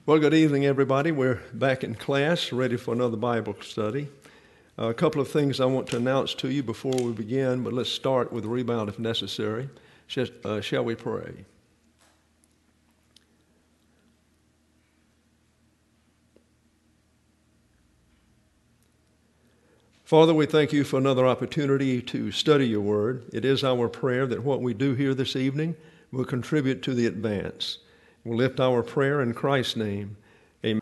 Well, good evening, everybody. We're back in class, ready for another Bible study. A couple of things I want to announce to you before we begin, but let's start with a rebound if necessary. Shall we pray? Father, we thank you for another opportunity to study your word. It is our prayer that what we do here this evening will contribute to the advance. We'll lift our prayer in Christ's name. Amen.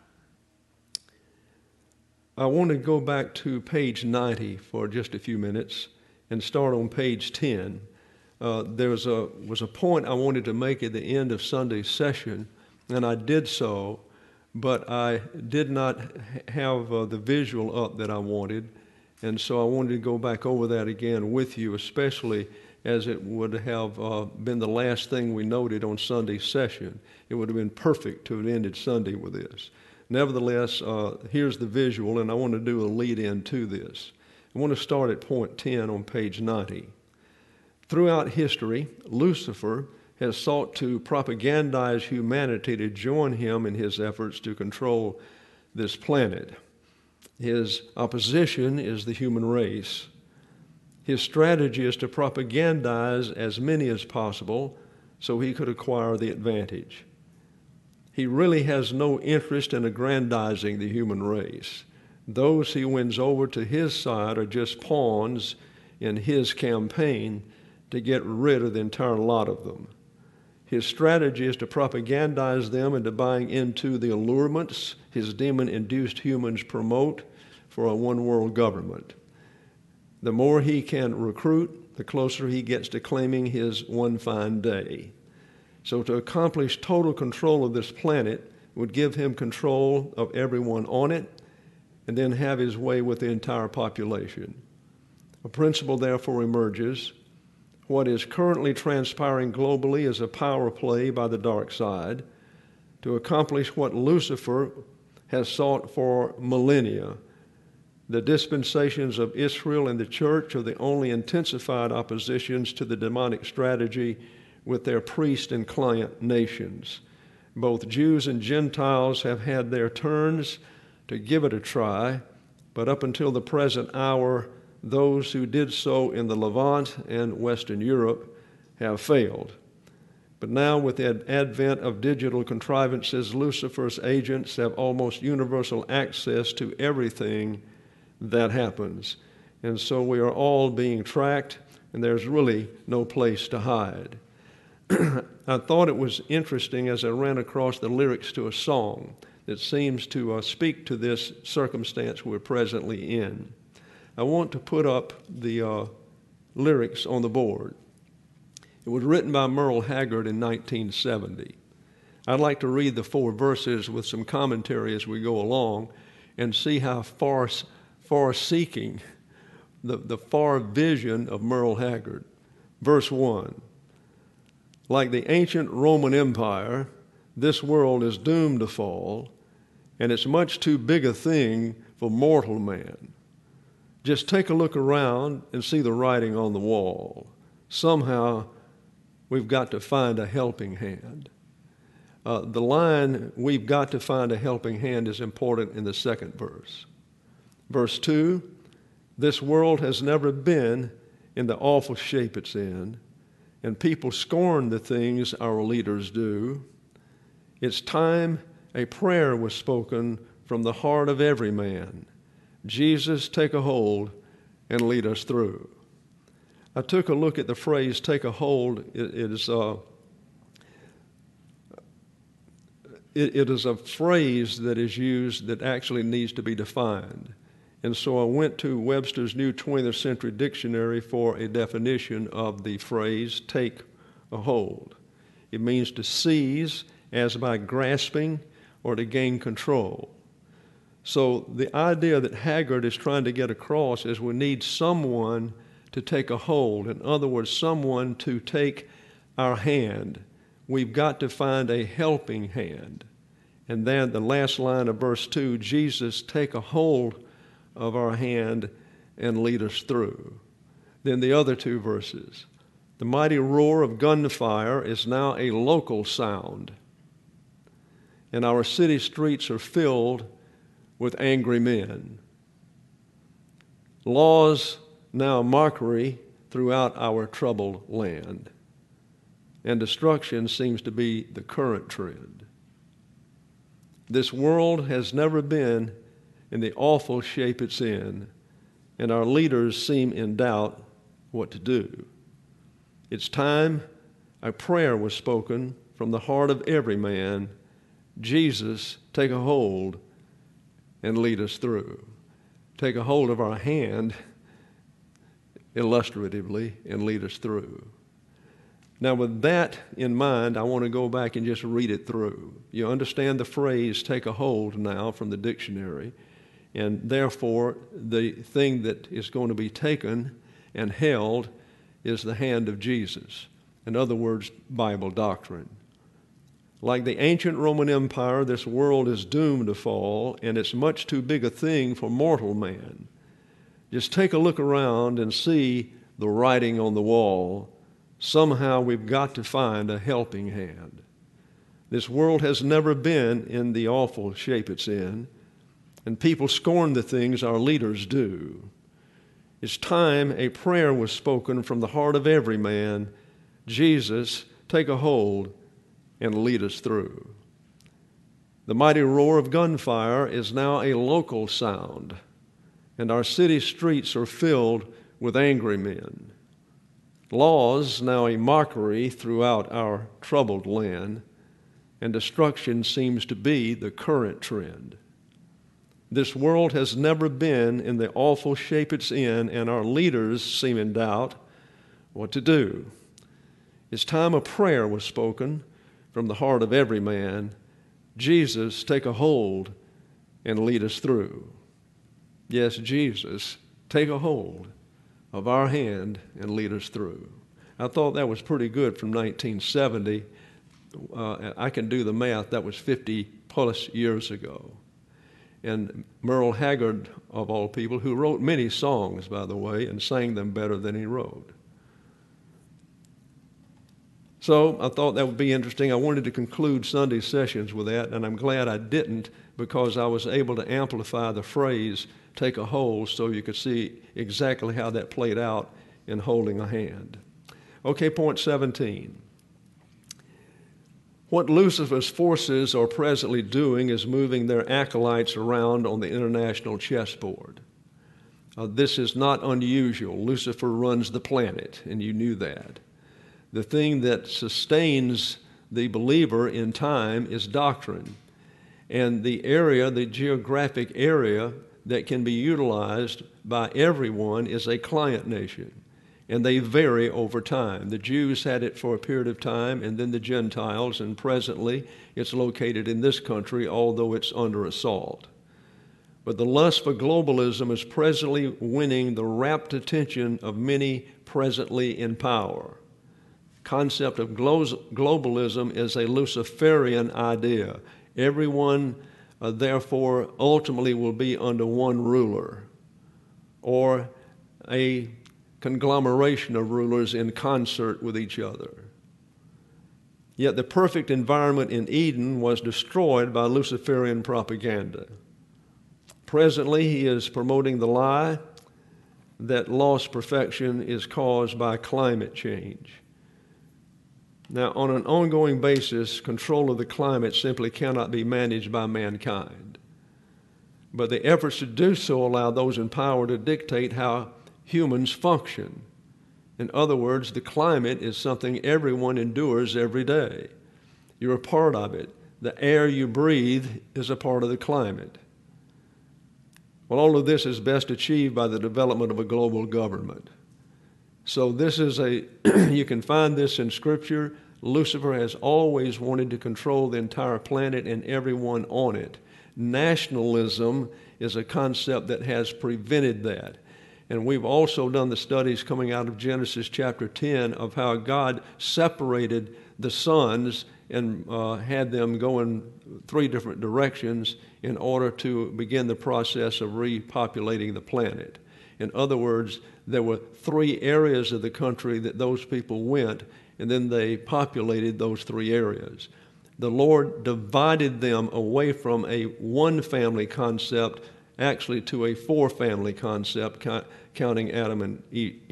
I want to go back to page 90 for just a few minutes and start on page 10. There was a point I wanted to make at the end of Sunday's session, and I did so, but I did not have the visual up that I wanted, and so I wanted to go back over that again with you, especially as it would have been the last thing we noted on Sunday's session. It would have been perfect to have ended Sunday with this. Nevertheless, here's the visual, and I want to do a lead-in to this. I want to start at point 10 on page 90. Throughout history, Lucifer has sought to propagandize humanity to join him in his efforts to control this planet. His opposition is the human race. His strategy is to propagandize as many as possible so he could acquire the advantage. He really has no interest in aggrandizing the human race. Those he wins over to his side are just pawns in his campaign to get rid of the entire lot of them. His strategy is to propagandize them into buying into the allurements his demon-induced humans promote for a one-world government. The more he can recruit, the closer he gets to claiming his one fine day. So to accomplish total control of this planet would give him control of everyone on it and then have his way with the entire population. A principle therefore emerges. What is currently transpiring globally is a power play by the dark side to accomplish what Lucifer has sought for millennia. The dispensations of Israel and the church are the only intensified oppositions to the demonic strategy with their priest and client nations. Both Jews and Gentiles have had their turns to give it a try, but up until the present hour, those who did so in the Levant and Western Europe have failed. But now, with the advent of digital contrivances, Lucifer's agents have almost universal access to everything that happens. And so we are all being tracked, and there's really no place to hide. I thought it was interesting as I ran across the lyrics to a song that seems to speak to this circumstance we're presently in. I want to put up the lyrics on the board. It was written by Merle Haggard in 1970. I'd like to read the 4 verses with some commentary as we go along and see how far-seeking, the far vision of Merle Haggard. Verse 1, like the ancient Roman Empire, this world is doomed to fall, and it's much too big a thing for mortal man. Just take a look around and see the writing on the wall. Somehow, we've got to find a helping hand. The line, we've got to find a helping hand, is important in the second verse. Verse 2, this world has never been in the awful shape it's in, and people scorn the things our leaders do. It's time a prayer was spoken from the heart of every man. Jesus, take a hold and lead us through. I took a look at the phrase, take a hold. It is a phrase that is used that actually needs to be defined. And so I went to Webster's New 20th Century Dictionary for a definition of the phrase, take a hold. It means to seize as by grasping or to gain control. So the idea that Haggard is trying to get across is we need someone to take a hold. In other words, someone to take our hand. We've got to find a helping hand. And then the last line of verse 2, Jesus, take a hold of our hand and lead us through. Then the other 2 verses. The mighty roar of gunfire is now a local sound. and our city streets are filled with angry men. Laws now a mockery throughout our troubled land, and destruction seems to be the current trend. This world has never been in the awful shape it's in, and our leaders seem in doubt what to do. It's time a prayer was spoken from the heart of every man. Jesus, take a hold and lead us through. Take a hold of our hand, illustratively, and lead us through. Now, with that in mind, I want to go back and just read it through. You understand the phrase, take a hold, now from the dictionary, and therefore the thing that is going to be taken and held is the hand of Jesus. In other words, Bible doctrine. Like the ancient Roman Empire, this world is doomed to fall, and it's much too big a thing for mortal man. Just take a look around and see the writing on the wall. Somehow we've got to find a helping hand. This world has never been in the awful shape it's in, and people scorn the things our leaders do. It's time a prayer was spoken from the heart of every man. Jesus, take a hold and lead us through. The mighty roar of gunfire is now a local sound, and our city streets are filled with angry men. Laws now a mockery throughout our troubled land, and destruction seems to be the current trend. This world has never been in the awful shape it's in, and our leaders seem in doubt what to do. It's time a prayer was spoken from the heart of every man. Jesus, take a hold and lead us through. Yes, Jesus, take a hold of our hand and lead us through. I thought that was pretty good from 1970. I can do the math. That was 50 plus years ago. And Merle Haggard, of all people, who wrote many songs, by the way, and sang them better than he wrote. So I thought that would be interesting. I wanted to conclude Sunday sessions with that, and I'm glad I didn't, because I was able to amplify the phrase, take a hold, so you could see exactly how that played out in holding a hand. Okay, point 17. What Lucifer's forces are presently doing is moving their acolytes around on the international chessboard. This is not unusual. Lucifer runs the planet, and you knew that. The thing that sustains the believer in time is doctrine. And the area, the geographic area that can be utilized by everyone is a client nation. And they vary over time. The Jews had it for a period of time, and then the Gentiles, and presently it's located in this country, although it's under assault. But the lust for globalism is presently winning the rapt attention of many presently in power. Concept of globalism is a Luciferian idea. Everyone, therefore, ultimately will be under one ruler, or a conglomeration of rulers in concert with each other. Yet the perfect environment in Eden was destroyed by Luciferian propaganda. Presently, he is promoting the lie that lost perfection is caused by climate change. Now, on an ongoing basis, control of the climate simply cannot be managed by mankind. But the efforts to do so allow those in power to dictate how humans function. In other words, the climate is something everyone endures every day. You're a part of it. The air you breathe is a part of the climate. Well, all of this is best achieved by the development of a global government. So this is you can find this in Scripture. Lucifer has always wanted to control the entire planet and everyone on it. Nationalism is a concept that has prevented that. And we've also done the studies coming out of Genesis chapter 10 of how God separated the sons and had them go in 3 different directions in order to begin the process of repopulating the planet. In other words, there were 3 areas of the country that those people went, and then they populated those 3 areas. the Lord divided them away from a one-family concept actually to a four-family concept, counting Adam and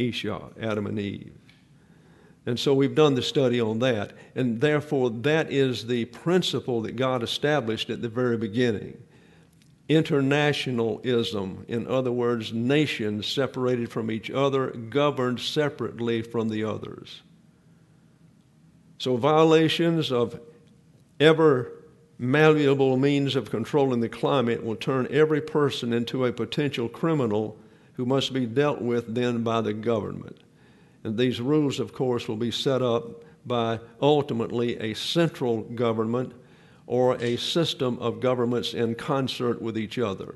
Eve. And so we've done the study on that. And therefore, that is the principle that God established at the very beginning. Internationalism, in other words, nations separated from each other, governed separately from the others. So violations of ever malleable means of controlling the climate will turn every person into a potential criminal who must be dealt with then by the government. And these rules, of course, will be set up by ultimately a central government or a system of governments in concert with each other.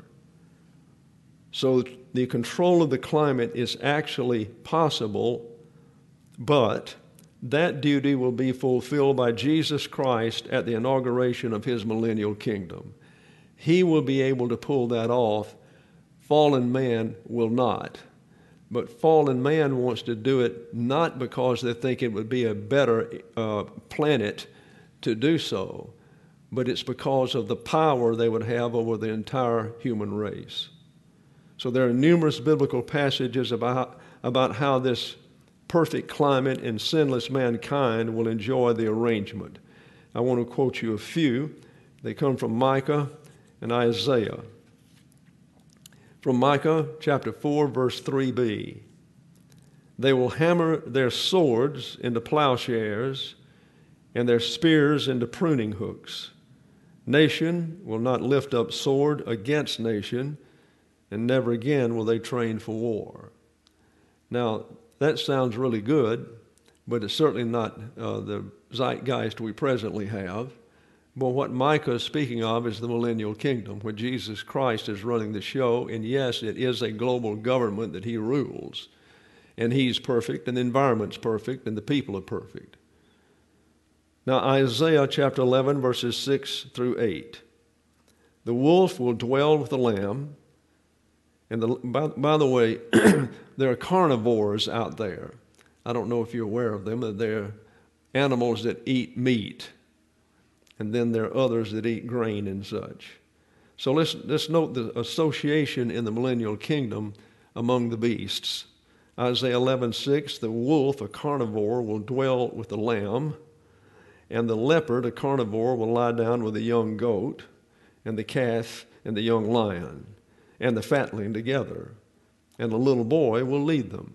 So the control of the climate is actually possible, but that duty will be fulfilled by Jesus Christ at the inauguration of his millennial kingdom. He will be able to pull that off. Fallen man will not. But fallen man wants to do it not because they think it would be a better planet to do so, but it's because of the power they would have over the entire human race. So there are numerous biblical passages about how this perfect climate and sinless mankind will enjoy the arrangement. I want to quote you a few. They come from Micah and Isaiah. From Micah chapter 4, verse 3b. They will hammer their swords into plowshares and their spears into pruning hooks. Nation will not lift up sword against nation, and never again will they train for war. Now, that sounds really good, but it's certainly not the zeitgeist we presently have. But what Micah is speaking of is the millennial kingdom, where Jesus Christ is running the show. And yes, it is a global government that he rules. And he's perfect, and the environment's perfect, and the people are perfect. Now, Isaiah chapter 11, verses 6 through 8. The wolf will dwell with the lamb. And by the way, there are carnivores out there. I don't know if you're aware of them. They're animals that eat meat. And then there are others that eat grain and such. So let's note the association in the millennial kingdom among the beasts. Isaiah 11:6, the wolf, a carnivore, will dwell with the lamb, and the leopard, a carnivore, will lie down with the young goat, and the calf and the young lion, and the fatling together, and the little boy will lead them.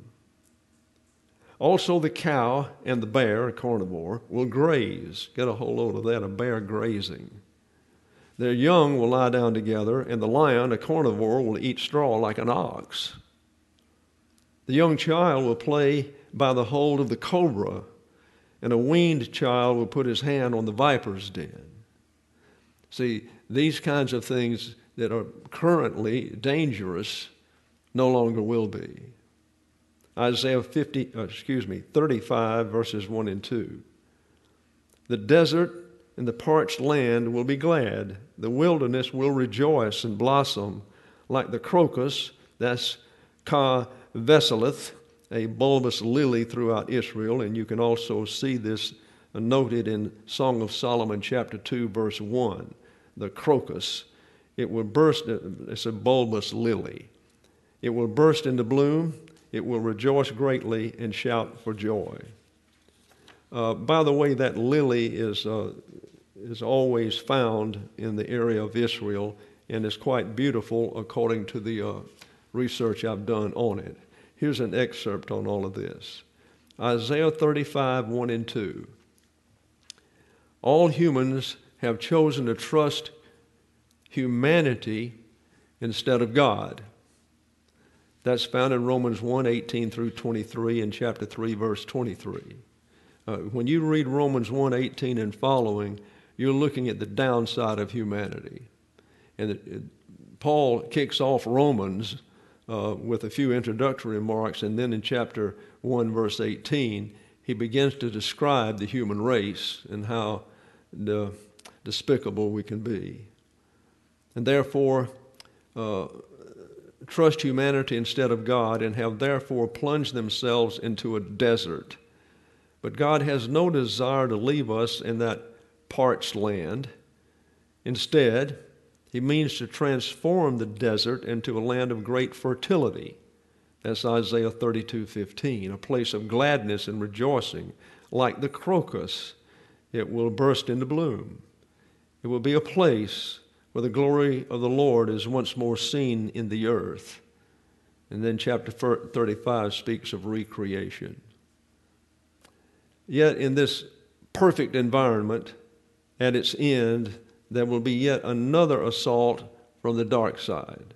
Also the cow and the bear, a carnivore, will graze. Get a whole load of that, a bear grazing. Their young will lie down together, and the lion, a carnivore, will eat straw like an ox. The young child will play by the hold of the cobra, and a weaned child will put his hand on the viper's den. See, these kinds of things that are currently dangerous no longer will be. Isaiah 35, verses 1 and 2. The desert and the parched land will be glad. The wilderness will rejoice and blossom like the crocus, that's Ka Veselith, a bulbous lily throughout Israel. And you can also see this noted in Song of Solomon chapter 2, verse 1. The crocus, it will burst, it's a bulbous lily. It will burst into bloom. It will rejoice greatly and shout for joy. By the way, that lily is always found in the area of Israel and is quite beautiful according to the research I've done on it. Here's an excerpt on all of this. Isaiah 35, 1 and 2. All humans have chosen to trust humanity instead of God. That's found in Romans 1, 18 through 23 and chapter 3, verse 23. When you read Romans 1, 18 and following, you're looking at the downside of humanity. And Paul kicks off Romans with a few introductory remarks, and then in chapter 1, verse 18, he begins to describe the human race and how despicable we can be. And therefore, trust humanity instead of God, and have therefore plunged themselves into a desert. But God has no desire to leave us in that parched land. Instead, he means to transform the desert into a land of great fertility. That's Isaiah 32:15, a place of gladness and rejoicing. Like the crocus, it will burst into bloom. It will be a place where the glory of the Lord is once more seen in the earth. And then chapter 35 speaks of recreation. Yet in this perfect environment, at its end, there will be yet another assault from the dark side.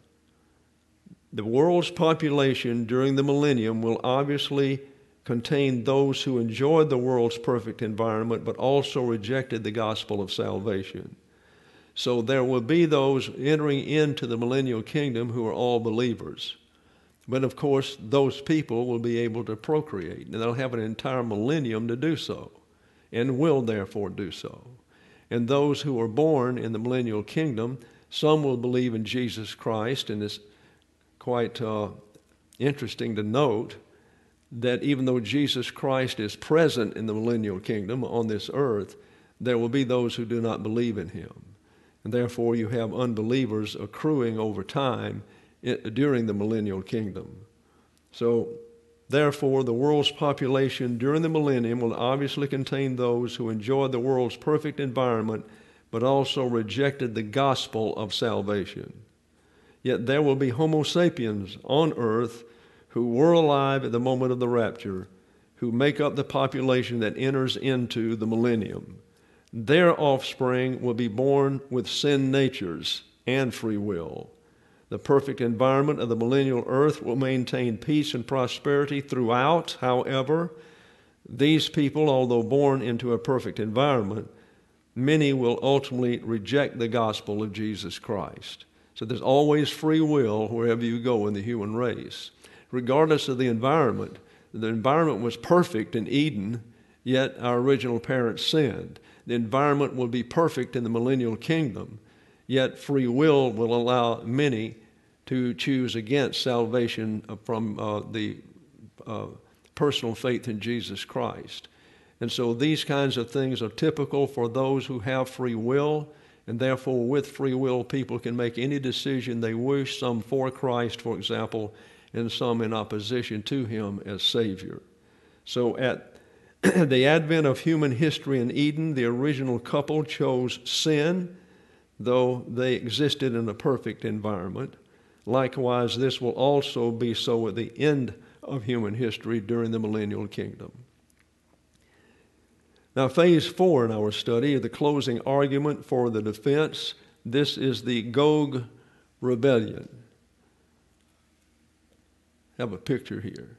The world's population during the millennium will obviously contain those who enjoyed the world's perfect environment but also rejected the gospel of salvation. So there will be those entering into the millennial kingdom who are all believers. But of course, those people will be able to procreate, and they'll have an entire millennium to do so, and will therefore do so. And those who are born in the millennial kingdom, some will believe in Jesus Christ, and it's quite interesting to note that even though Jesus Christ is present in the millennial kingdom on this earth, there will be those who do not believe in him. And therefore you have unbelievers accruing over time during the millennial kingdom. So therefore the world's population during the millennium will obviously contain those who enjoyed the world's perfect environment but also rejected the gospel of salvation. Yet there will be Homo sapiens on earth who were alive at the moment of the rapture, who make up the population that enters into the millennium. Their offspring will be born with sin natures and free will. The perfect environment of the millennial earth will maintain peace and prosperity throughout. However, these people, although born into a perfect environment, many will ultimately reject the gospel of Jesus Christ. So there's always free will wherever you go in the human race. Regardless of the environment was perfect in Eden, yet our original parents sinned. The environment will be perfect in the millennial kingdom, yet free will allow many to choose against salvation from the personal faith in Jesus Christ. And so these kinds of things are typical for those who have free will, and therefore with free will people can make any decision they wish, some for Christ, for example, and some in opposition to him as Savior. So at the advent of human history in Eden, the original couple chose sin, though they existed in a perfect environment. Likewise, this will also be so at the end of human history during the millennial kingdom. Now, phase 4 in our study, the closing argument for the defense, this is the Gog rebellion. I have a picture here.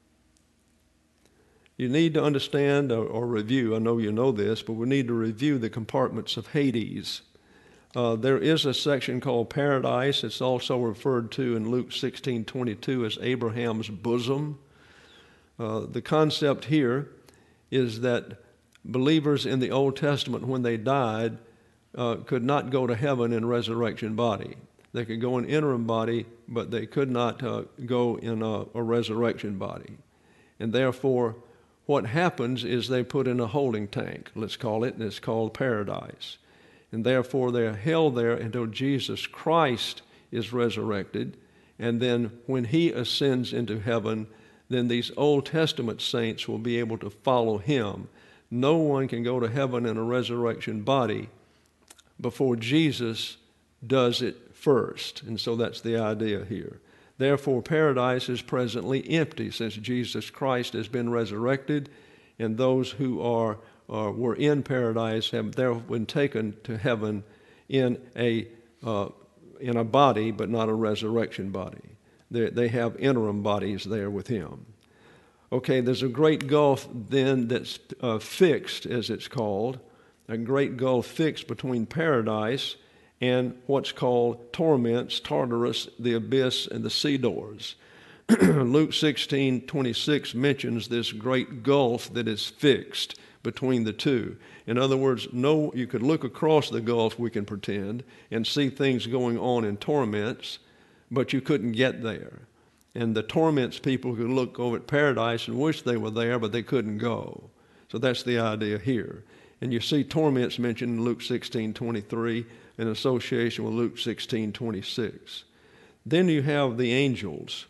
You need to understand or review, I know you know this, but we need to review the compartments of Hades. There is a section called Paradise. It's also referred to in Luke 16:22 as Abraham's bosom. The concept here is that believers in the Old Testament, when they died, could not go to heaven in resurrection body. They could go in interim body, but they could not go in a resurrection body. And therefore, what happens is they put in a holding tank, let's call it, and it's called paradise. And therefore, they're held there until Jesus Christ is resurrected. And then when he ascends into heaven, then these Old Testament saints will be able to follow him. No one can go to heaven in a resurrection body before Jesus does it first. And so that's the idea here. Therefore, paradise is presently empty since Jesus Christ has been resurrected, and those who were in paradise have there been taken to heaven in a body, but not a resurrection body. They have interim bodies there with him. Okay, there's a great gulf then that's fixed, as it's called, a great gulf fixed between paradise and what's called torments, Tartarus, the abyss, and the sea doors. Luke 16:26 mentions this great gulf that is fixed between the two. In other words, you could look across the gulf, we can pretend, and see things going on in torments, but you couldn't get there. And the torments people could look over at paradise and wish they were there, but they couldn't go. So that's the idea here. And you see torments mentioned in Luke 16:23 in association with Luke 16:26. Then you have the angels,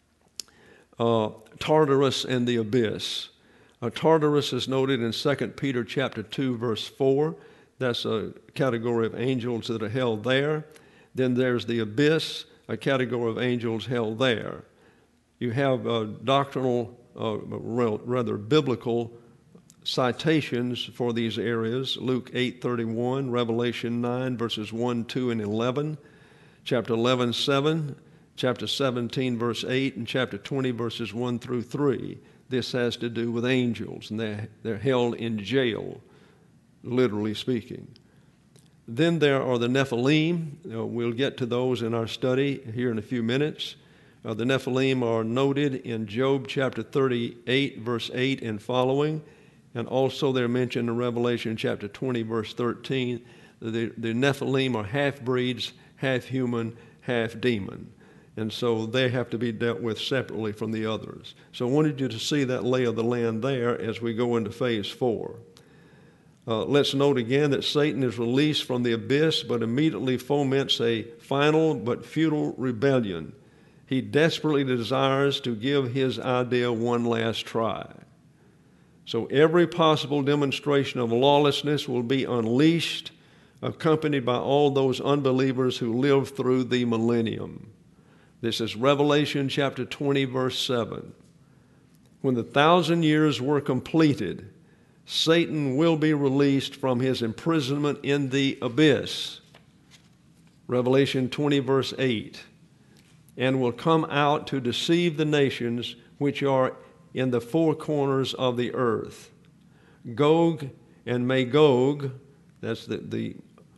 Tartarus and the abyss. Tartarus is noted in 2 Peter chapter 2, verse 4. That's a category of angels that are held there. Then there's the abyss, a category of angels held there. You have doctrinal, rather biblical citations for these areas. Luke 8:31, Revelation 9, verses 1, 2, and 11, chapter 11, 7, chapter 17, verse 8, and chapter 20, verses 1 through 3. This has to do with angels, and they're held in jail, literally speaking. Then there are the Nephilim. We'll get to those in our study here in a few minutes. The Nephilim are noted in Job chapter 38, verse 8 and following, and also they're mentioned in Revelation chapter 20, verse 13. The Nephilim are half-breeds, half-human, half-demon. And so they have to be dealt with separately from the others. So I wanted you to see that lay of the land there as we go into phase 4. Let's note again that Satan is released from the abyss, but immediately foments a final but futile rebellion. He desperately desires to give his idea one last try. So every possible demonstration of lawlessness will be unleashed, accompanied by all those unbelievers who live through the millennium. This is Revelation chapter 20, verse 7. When the 1,000 years were completed, Satan will be released from his imprisonment in the abyss. Revelation 20, verse 8. And will come out to deceive the nations which are in the four corners of the earth. Gog and Magog, that's the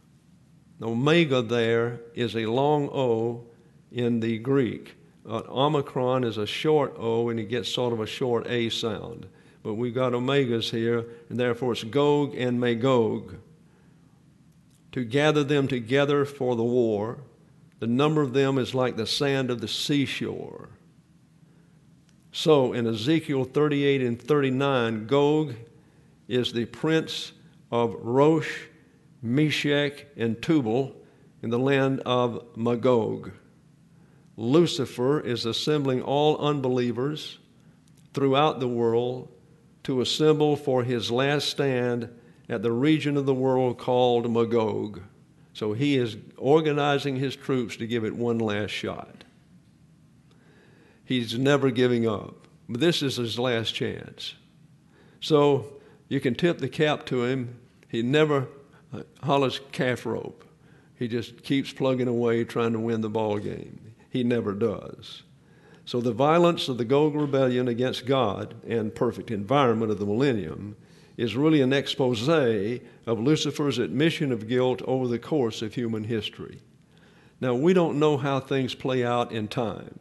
omega there is a long O in the Greek. Omicron is a short O, and it gets sort of a short A sound. But we've got omegas here, and therefore it's Gog and Magog. To gather them together for the war. The number of them is like the sand of the seashore. So in Ezekiel 38 and 39, Gog is the prince of Rosh, Meshech, and Tubal in the land of Magog. Lucifer is assembling all unbelievers throughout the world to assemble for his last stand at the region of the world called Magog. So he is organizing his troops to give it one last shot. He's never giving up. But this is his last chance. So you can tip the cap to him. He never hollers calf rope. He just keeps plugging away trying to win the ball game. He never does. So the violence of the Gog rebellion against God and perfect environment of the millennium is really an expose of Lucifer's admission of guilt over the course of human history. Now, we don't know how things play out in time.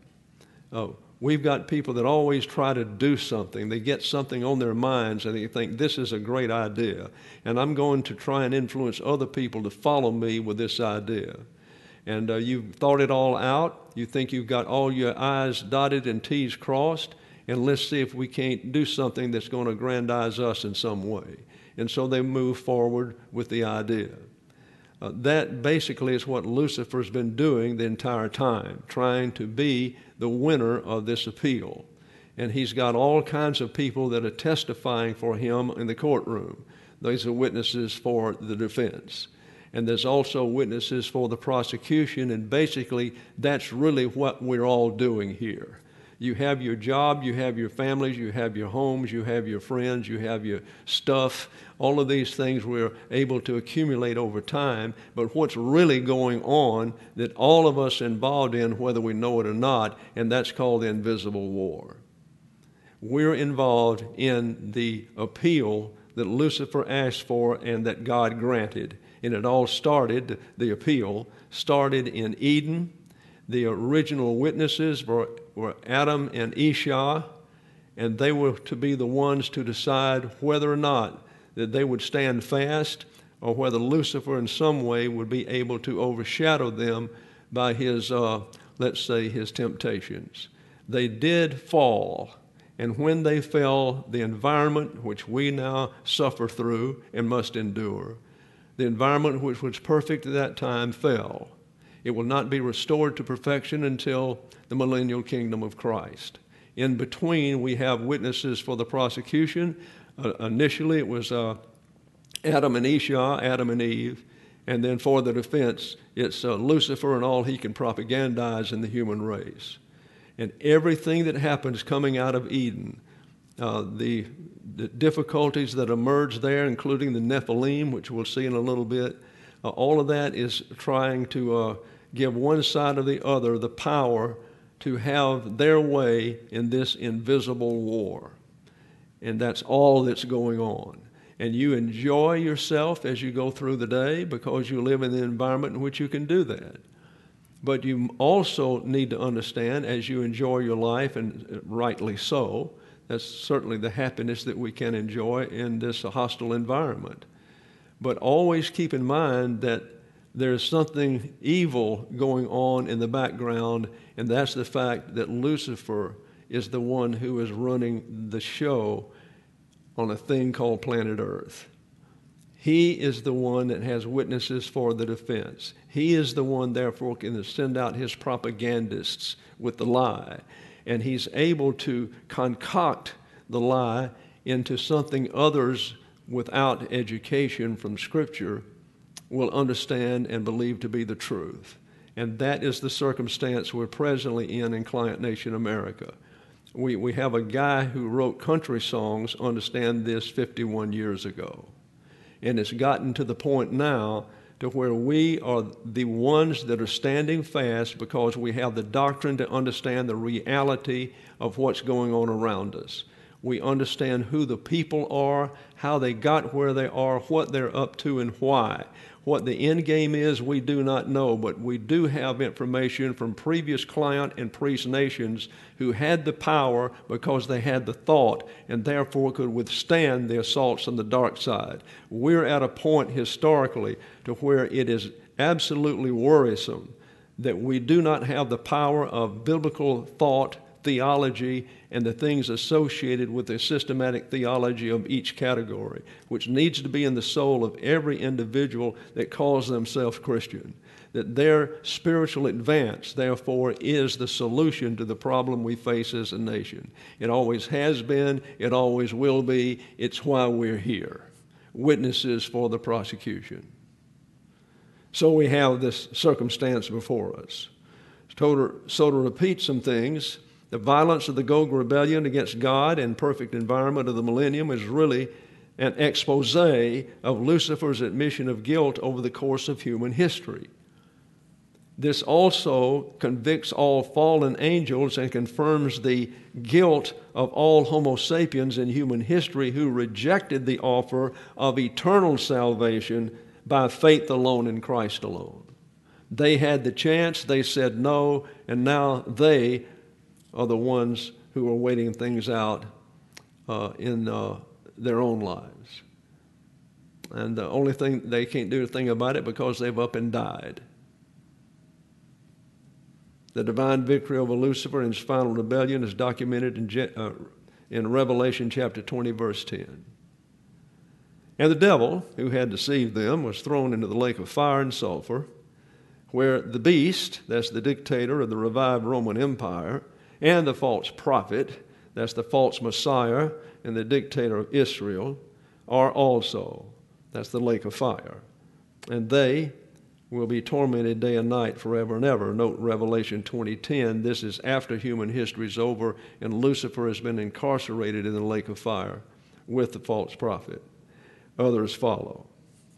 We've got people that always try to do something. They get something on their minds and they think, this is a great idea, and I'm going to try and influence other people to follow me with this idea. And you've thought it all out. You think you've got all your I's dotted and T's crossed, and let's see if we can't do something that's going to aggrandize us in some way. And so they move forward with the idea. That basically is what Lucifer's been doing the entire time, trying to be the winner of this appeal. And he's got all kinds of people that are testifying for him in the courtroom. Those are witnesses for the defense. And there's also witnesses for the prosecution, and basically that's really what we're all doing here. You have your job, you have your families, you have your homes, you have your friends, you have your stuff. All of these things we're able to accumulate over time. But what's really going on that all of us are involved in, whether we know it or not, and that's called the invisible war. We're involved in the appeal that Lucifer asked for and that God granted. And it all started, the appeal started in Eden. The original witnesses were Adam and Esau, and they were to be the ones to decide whether or not that they would stand fast, or whether Lucifer in some way would be able to overshadow them by his, let's say, his temptations. They did fall, And when they fell, the environment which we now suffer through and must endure, the environment which was perfect at that time fell. It will not be restored to perfection until the millennial kingdom of Christ. In between, we have witnesses for the prosecution. Initially, it was Adam and Eve, and then for the defense, it's Lucifer and all he can propagandize in the human race. And everything that happens coming out of Eden, the difficulties that emerge there, including the Nephilim, which we'll see in a little bit, all of that is trying to give one side or the other the power to have their way in this invisible war. And that's all that's going on. And you enjoy yourself as you go through the day because you live in the environment in which you can do that. But you also need to understand as you enjoy your life, and rightly so, that's certainly the happiness that we can enjoy in this hostile environment. But always keep in mind that there's something evil going on in the background, and that's the fact that Lucifer is the one who is running the show on a thing called planet Earth. He is the one that has witnesses for the defense. He is the one, therefore, can send out his propagandists with the lie. And he's able to concoct the lie into something others without education from Scripture will understand and believe to be the truth. And that is the circumstance we're presently in Client Nation America. We have a guy who wrote country songs, understand this, 51 years ago. And it's gotten to the point now to where we are the ones that are standing fast because we have the doctrine to understand the reality of what's going on around us. We understand who the people are, how they got where they are, what they're up to, and why. What the end game is, we do not know, but we do have information from previous client and priest nations who had the power because they had the thought and therefore could withstand the assaults on the dark side. We're at a point historically to where it is absolutely worrisome that we do not have the power of biblical thought, theology, and the things associated with the systematic theology of each category, which needs to be in the soul of every individual that calls themselves Christian. That their spiritual advance, therefore, is the solution to the problem we face as a nation. It always has been, it always will be, it's why we're here. Witnesses for the prosecution. So we have this circumstance before us. So to repeat some things, the violence of the Gog rebellion against God and perfect environment of the millennium is really an expose of Lucifer's admission of guilt over the course of human history. This also convicts all fallen angels and confirms the guilt of all Homo sapiens in human history who rejected the offer of eternal salvation by faith alone in Christ alone. They had the chance, they said no, and now they are the ones who are waiting things out in their own lives. And the only thing, they can't do a thing about it because they've up and died. The divine victory over Lucifer and his final rebellion is documented in Revelation chapter 20, verse 10. And the devil, who had deceived them, was thrown into the lake of fire and sulfur, where the beast, that's the dictator of the revived Roman Empire, and the false prophet, that's the false Messiah and the dictator of Israel, are also. That's the lake of fire. And they will be tormented day and night forever and ever. Note Revelation 20:10. This is after human history is over and Lucifer has been incarcerated in the lake of fire with the false prophet. Others follow.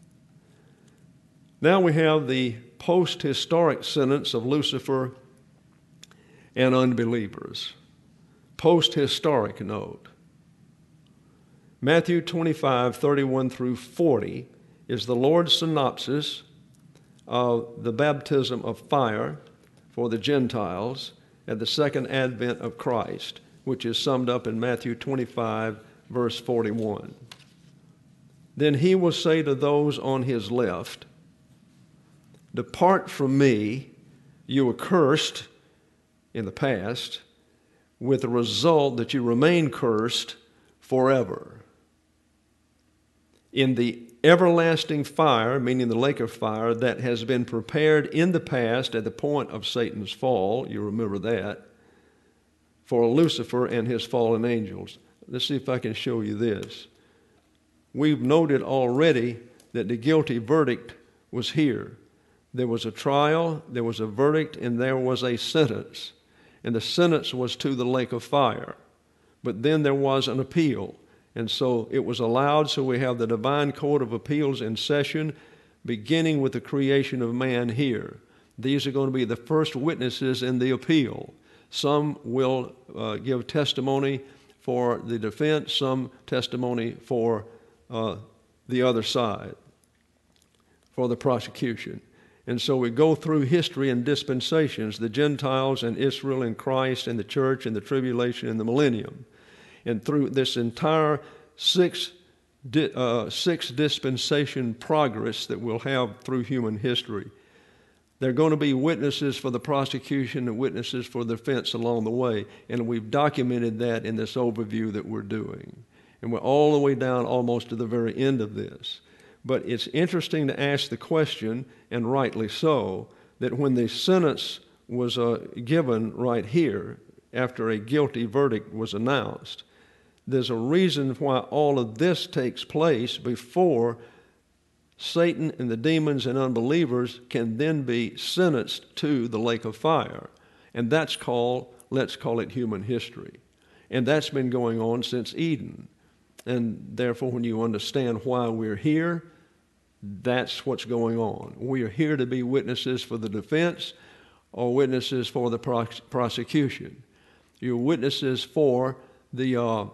Now we have the post-historic sentence of Lucifer and unbelievers. Post-historic note. Matthew 25:31 through 40 is the Lord's synopsis of the baptism of fire for the Gentiles at the second advent of Christ, which is summed up in Matthew 25, verse 41. Then he will say to those on his left, "Depart from me, you accursed," in the past, with the result that you remain cursed forever. In the everlasting fire, meaning the lake of fire, that has been prepared in the past at the point of Satan's fall, you remember that, for Lucifer and his fallen angels. Let's see if I can show you this. We've noted already that the guilty verdict was here. There was a trial, there was a verdict, and there was a sentence. And the sentence was to the lake of fire. But then there was an appeal. And so it was allowed, so we have the divine court of appeals in session, beginning with the creation of man here. These are going to be the first witnesses in the appeal. Some will give testimony for the defense, some testimony for the other side, for the prosecution. And so we go through history and dispensations, the Gentiles and Israel and Christ and the church and the tribulation and the millennium. And through this entire six dispensation progress that we'll have through human history, there are going to be witnesses for the prosecution and witnesses for the defense along the way. And we've documented that in this overview that we're doing. And we're all the way down almost to the very end of this. But it's interesting to ask the question, and rightly so, that when the sentence was given right here, after a guilty verdict was announced, there's a reason why all of this takes place before Satan and the demons and unbelievers can then be sentenced to the lake of fire. And that's called, let's call it human history. And that's been going on since Eden. And therefore, when you understand why we're here, that's what's going on. We are here to be witnesses for the defense or witnesses for the prosecution. You're witnesses for the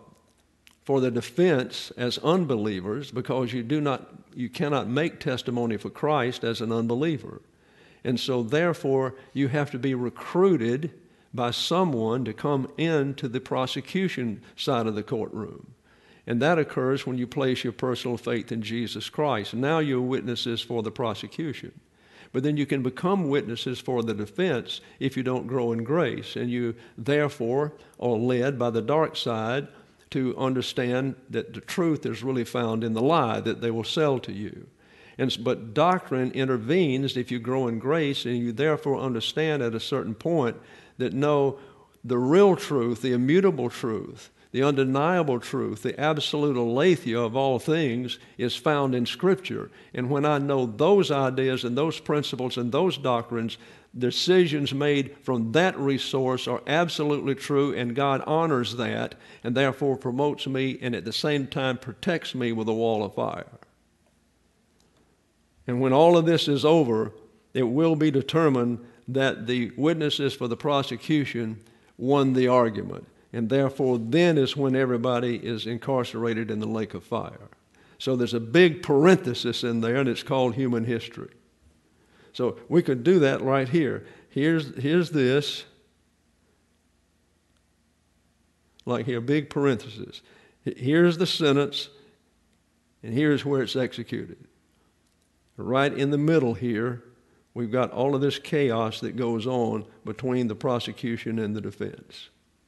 defense as unbelievers, because you cannot make testimony for Christ as an unbeliever. And so therefore you have to be recruited by someone to come into the prosecution side of the courtroom. And that occurs when you place your personal faith in Jesus Christ. Now you're witnesses for the prosecution. But then you can become witnesses for the defense if you don't grow in grace. And you therefore are led by the dark side to understand that the truth is really found in the lie that they will sell to you. But doctrine intervenes if you grow in grace, and you therefore understand at a certain point that no, the real truth, the immutable truth, the undeniable truth, the absolute aletheia of all things is found in Scripture. And when I know those ideas and those principles and those doctrines, decisions made from that resource are absolutely true, and God honors that and therefore promotes me and at the same time protects me with a wall of fire. And when all of this is over, it will be determined that the witnesses for the prosecution won the argument. And therefore, then is when everybody is incarcerated in the lake of fire. So there's a big parenthesis in there, and it's called human history. So we could do that right here. Here's this, like here, big parenthesis. Here's the sentence, and here's where it's executed. Right in the middle here, we've got all of this chaos that goes on between the prosecution and the defense.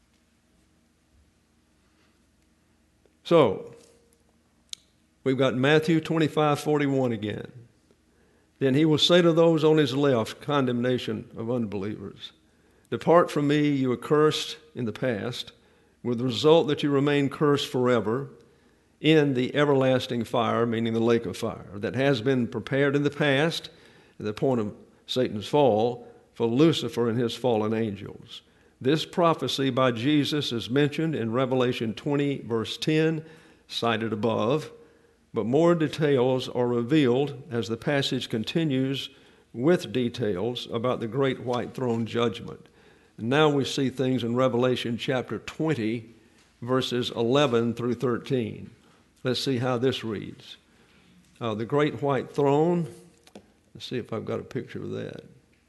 So, we've got Matthew 25:41 again. Then he will say to those on his left, condemnation of unbelievers, depart from me, you accursed in the past, with the result that you remain cursed forever in the everlasting fire, meaning the lake of fire, that has been prepared in the past at the point of Satan's fall for Lucifer and his fallen angels. This prophecy by Jesus is mentioned in Revelation 20, verse 10, cited above, but more details are revealed as the passage continues with details about the great white throne judgment. And now we see things in Revelation chapter 20, verses 11 through 13. Let's see how this reads. The great white throne, let's see if I've got a picture of that.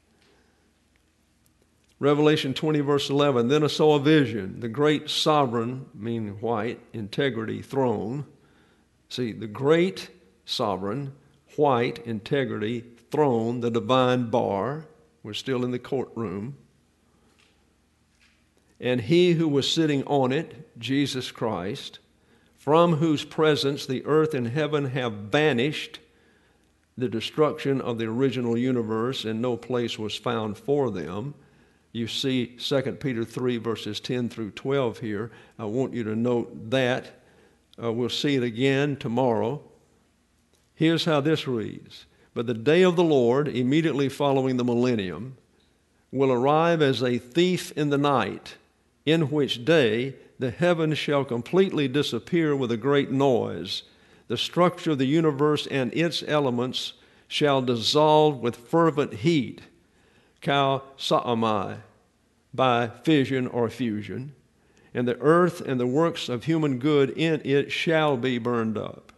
Revelation 20, verse 11, then I saw a vision, the great sovereign, meaning white, integrity, throne. See, the great sovereign, white, integrity, throne, the divine bar. We're still in the courtroom. and he who was sitting on it, Jesus Christ, from whose presence the earth and heaven have vanished, the destruction of the original universe, and no place was found for them. You see 2 Peter 3, verses 10 through 12 here. I want you to note that. We'll see it again tomorrow. Here's how this reads. But the day of the Lord, immediately following the millennium, will arrive as a thief in the night, in which day the heavens shall completely disappear with a great noise. The structure of the universe and its elements shall dissolve with fervent heat, kal sa'amai, by fission or fusion, and the earth and the works of human good in it shall be burned up.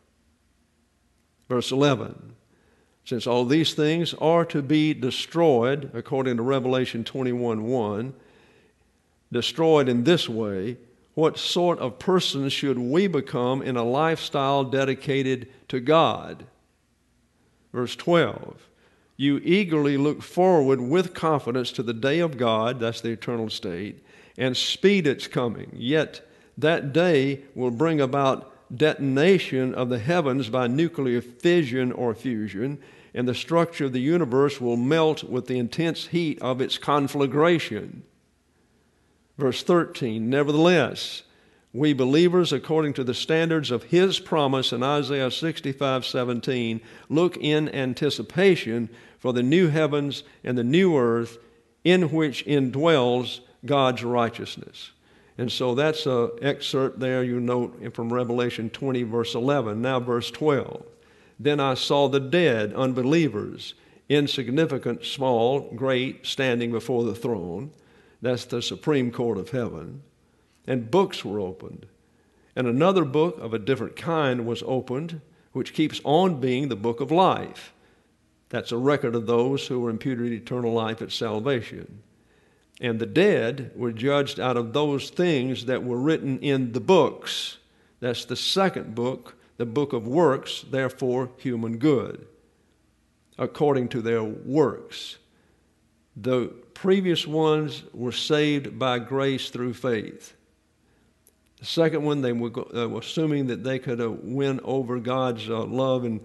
Verse 11, since all these things are to be destroyed, according to Revelation 21:1, destroyed in this way, what sort of persons should we become in a lifestyle dedicated to God? Verse 12, you eagerly look forward with confidence to the day of God, that's the eternal state, and speed its coming. Yet that day will bring about detonation of the heavens by nuclear fission or fusion, and the structure of the universe will melt with the intense heat of its conflagration. Verse 13, nevertheless, we believers, according to the standards of his promise in Isaiah 65:17, look in anticipation for the new heavens and the new earth in which indwells God's righteousness. And so that's an excerpt there, you note, from Revelation 20, verse 11. Now verse 12. Then I saw the dead, unbelievers, insignificant, small, great, standing before the throne. That's the Supreme Court of heaven. And books were opened. And another book of a different kind was opened, which keeps on being the book of life. That's a record of those who were imputed eternal life at salvation. And the dead were judged out of those things that were written in the books. That's the second book, the book of works, therefore human good, according to their works. The previous ones were saved by grace through faith. The second one, they were assuming that they could win over God's love and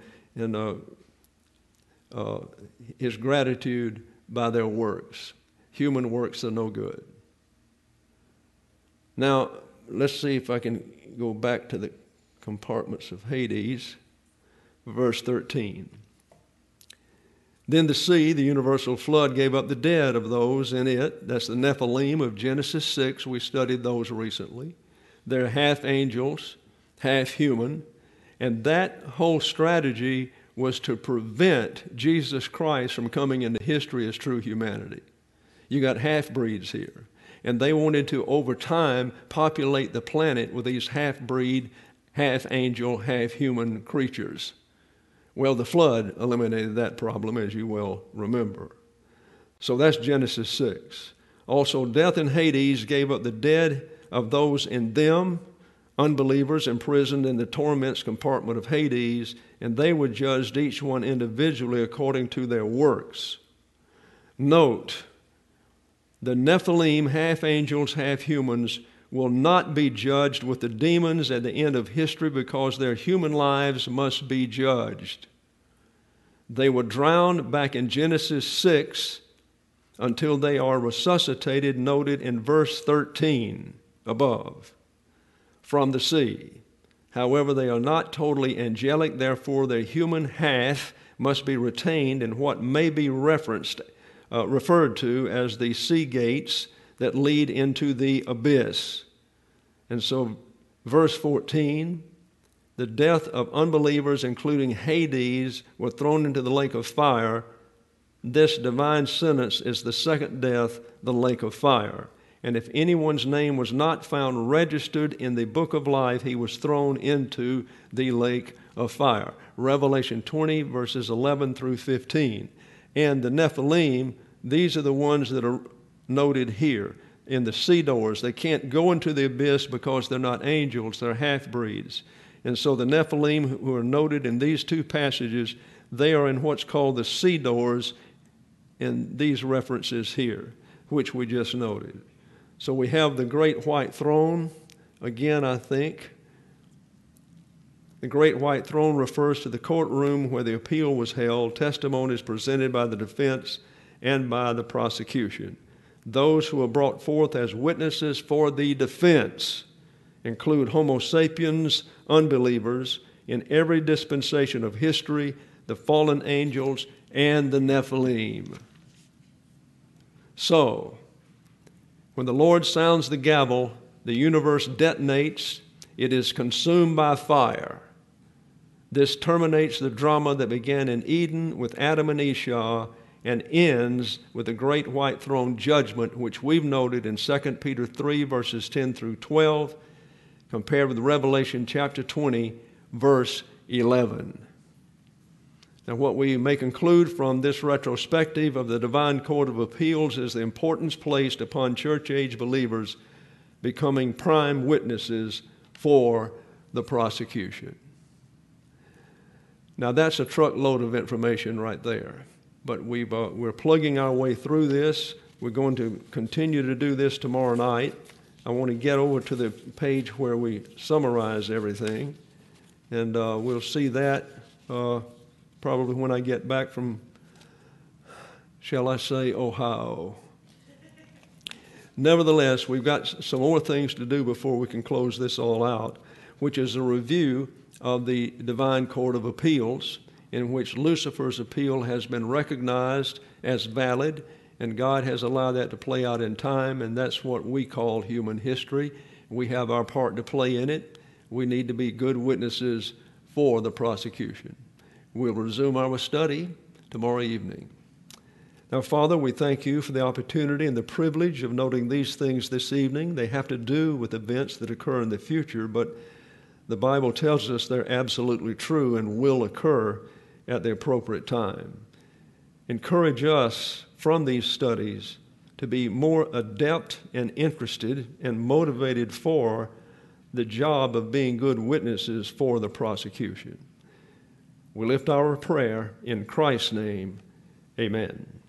his gratitude by their works. Human works are no good. Now, let's see if I can go back to the compartments of Hades. Verse 13. Then the sea, the universal flood, gave up the dead of those in it. That's the Nephilim of Genesis 6. We studied those recently. They're half angels, half human. And that whole strategy was to prevent Jesus Christ from coming into history as true humanity. You got half-breeds here. And they wanted to, over time, populate the planet with these half-breed, half-angel, half-human creatures. Well, the flood eliminated that problem, as you well remember. So that's Genesis 6. Also, death and Hades gave up the dead of those in them, unbelievers imprisoned in the torments compartment of Hades, and they were judged each one individually according to their works. Note, the Nephilim, half angels, half humans, will not be judged with the demons at the end of history because their human lives must be judged. They were drowned back in Genesis 6 until they are resuscitated, noted in verse 13 above, from the sea. However, they are not totally angelic, therefore their human half must be retained in what may be referred to as the sea gates that lead into the abyss. And so, verse 14, the death of unbelievers, including Hades, were thrown into the lake of fire. This divine sentence is the second death, the lake of fire. And if anyone's name was not found registered in the book of life, he was thrown into the lake of fire. Revelation 20, verses 11 through 15. And the Nephilim, these are the ones that are noted here in the sea doors. They can't go into the abyss because they're not angels, they're half-breeds. And so the Nephilim, who are noted in these two passages, they are in what's called the sea doors in these references here, which we just noted. So we have the great white throne. Again, I think the great white throne refers to the courtroom where the appeal was held, testimonies presented by the defense and by the prosecution. Those who are brought forth as witnesses for the defense include Homo sapiens, unbelievers, in every dispensation of history, the fallen angels, and the Nephilim. So, when the Lord sounds the gavel, the universe detonates, it is consumed by fire. This terminates the drama that began in Eden with Adam and Esau and ends with the great white throne judgment, which we've noted in 2 Peter 3, verses 10 through 12, compared with Revelation chapter 20, verse 11. Now, what we may conclude from this retrospective of the Divine Court of Appeals is the importance placed upon church-age believers becoming prime witnesses for the prosecution. Now, that's a truckload of information right there. But we're plugging our way through this. We're going to continue to do this tomorrow night. I want to get over to the page where we summarize everything. And we'll see that probably when I get back from, shall I say, Ohio. Nevertheless, we've got some more things to do before we can close this all out, which is a review of the Divine Court of Appeals, in which Lucifer's appeal has been recognized as valid, and God has allowed that to play out in time, and that's what we call human history. We have our part to play in it. We need to be good witnesses for the prosecution. We'll resume our study tomorrow evening. Now, Father, we thank you for the opportunity and the privilege of noting these things this evening. They have to do with events that occur in the future, but the Bible tells us they're absolutely true and will occur at the appropriate time. Encourage us from these studies to be more adept and interested and motivated for the job of being good witnesses for the prosecution. We lift our prayer in Christ's name. Amen.